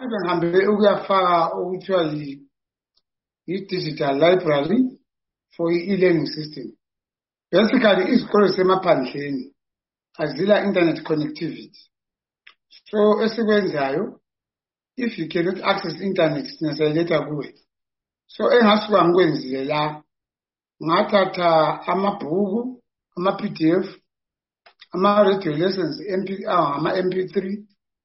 ngihambe ukuyafaka okuthiwa i-digital library for i-e-learning system. Basically, izikole zisemaphandleni azila internet connectivity. So esikwenzayo, if you cannot access internet, sinasayileta kuwe. So engasuka ngikwenzile la, ngathatha amabhuku, ama-PDF, ama-radio lessons, ama-MP3,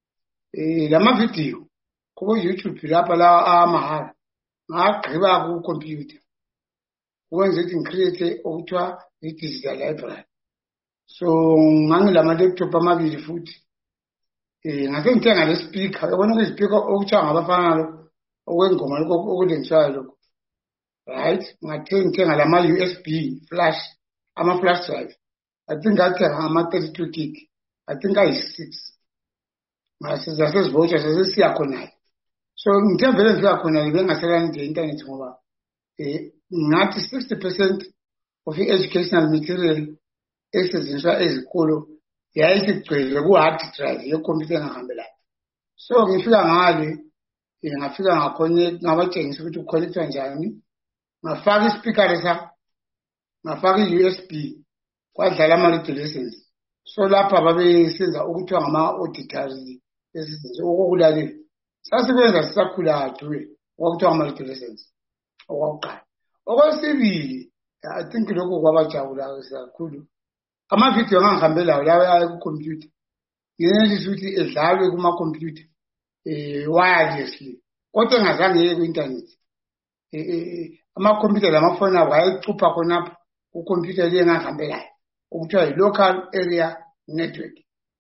lama-video, kubo YouTube lapha la amahhala. Ngagqiba ku-computer. Ukwenza ukuthi ngicreate okuthiwa i-digital library. So ngangilama-laptop amabili futhi. Ngase ngithenga le speaker, yabona kwi-speaker okuthiwa ngabafana lokho, okwengoma lokho okulengiswayo lokho. Right? Ngithenga lama-USB flash, ama-flash drive. I think ngathenga ama-32 gig. I think ayi-6. Zasezivoucher sesisiya khona. So ngithe vele ngifika khona bengasekani nje internet ngoba ngathi 60% of i-educational material esetshenziswa ezikolo yayisigcwele ku-hard drive yekhompyutha engahambelayo. So ngifika ngale, ngafika ngakhona ngabatshengisa ukuthi uconnectwa njani. Ngafaka ispeaker lesa, ngafaka i-USB, kwadlala ama-radio lessons. So lapha babesenza ukuthiwa ngama-auditory lessons, okokulalela. Sasikwenza sisakhula aduwe, okuthiwa ngama-radio lessons, okwakuqala. Okwesibili, I think lokho kwabajabula kakhulu. Ama-video ngangihambelayo lawa ku-computer. Ngenelisa ukuthi edlalwe kuma-computer wirelessly. Kodwa engazange yeye ku-internet. Ama-computer lamafoni abo ayecupha khonapho ku-computer le engangihambelayo, okuthiwa yi-local area network.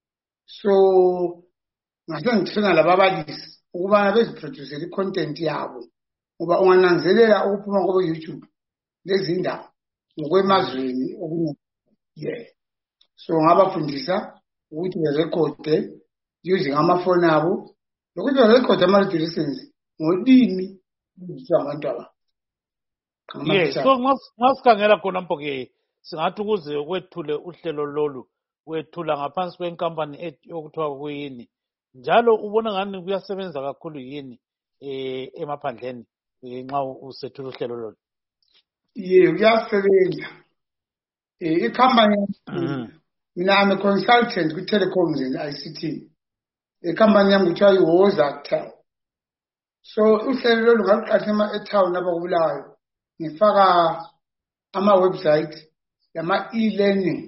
So ngase ngithenga lababalisi ukubana beziproducele i-content yabo, ngoba ungananzelela ukuphuma kubo-YouTube lezi ndawo ngokwemazweni okuningi. Yeah. So ngabafundisa ukuthi berekhode using amafoni abo, nokuthi berekhode ama-radio lessons ngolimi abantu aba. Yes, so ngasikhangela khona mpo-ke singathi ukuze wethule uhlelo lolu wethula ngaphansi kwenkampani okuthiwa kuyini, njalo ubona ngani kuyasebenza kakhulu yini emaphandleni nxa usethula uhlelo lolu? Kuyasebenza. Ikhampani mina I'm a consultant ku-telecoms and ICT. Ikhampani yami kuthiwa yi-Wozatel. So uhlelo lolu ngaluqathema etown lapha kuBulawayo. Ngifaka ama-website yama-e-learning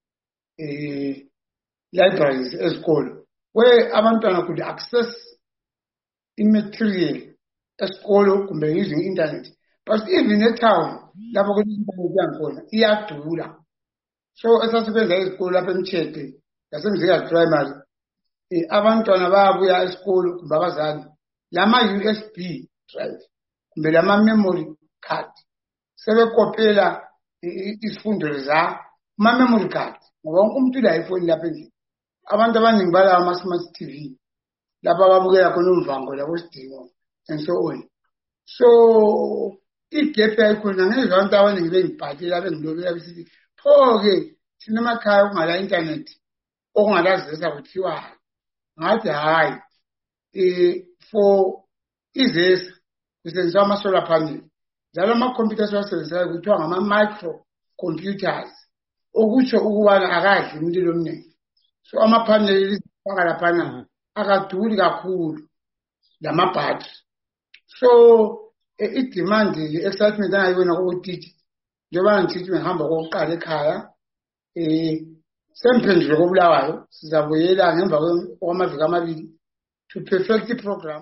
libraries ezikolo, where abantwana could access immaterial esikolo kumbe using internet. But even etown lapho kune-internet yangikhona iyadula. So esasibenza ezikolo lapha eMtshete nasemzila primary, abantwana bayabuya esikolo kumbe abazali lama-USB drive kumbe lama-memory card sebekopela isifundo za ma-memory card, ngoba wonke umuntu ula-iPhone lapha endlini. Abantu abaningi balawa ama-smart TV lapha babukela khona umvango labosidingo and so on. So igap yayikhona, ngezwa abantu abaningi bengibhalela bengilobela besithi pho-ke thina emakhaya okungala internet okungalazisa kuthiwa. Ngathi hayi, for izesa kusetshenziswa ama-solar panel, njalo ama-computer siwasebenzisayo kuthiwa ngama-micro computers, okutsho ukubana akadli umlilo omningi. So ama-panel faka laphana akaduli kakhulu lama-battery. So i-demand, i-excitement angayibona kokuthithi njengoba ngithithi ngihamba kokuqala ekhaya, semphendule koBulawayo, sizabuyela ngemva kwamaviki amabili to perfect i-program.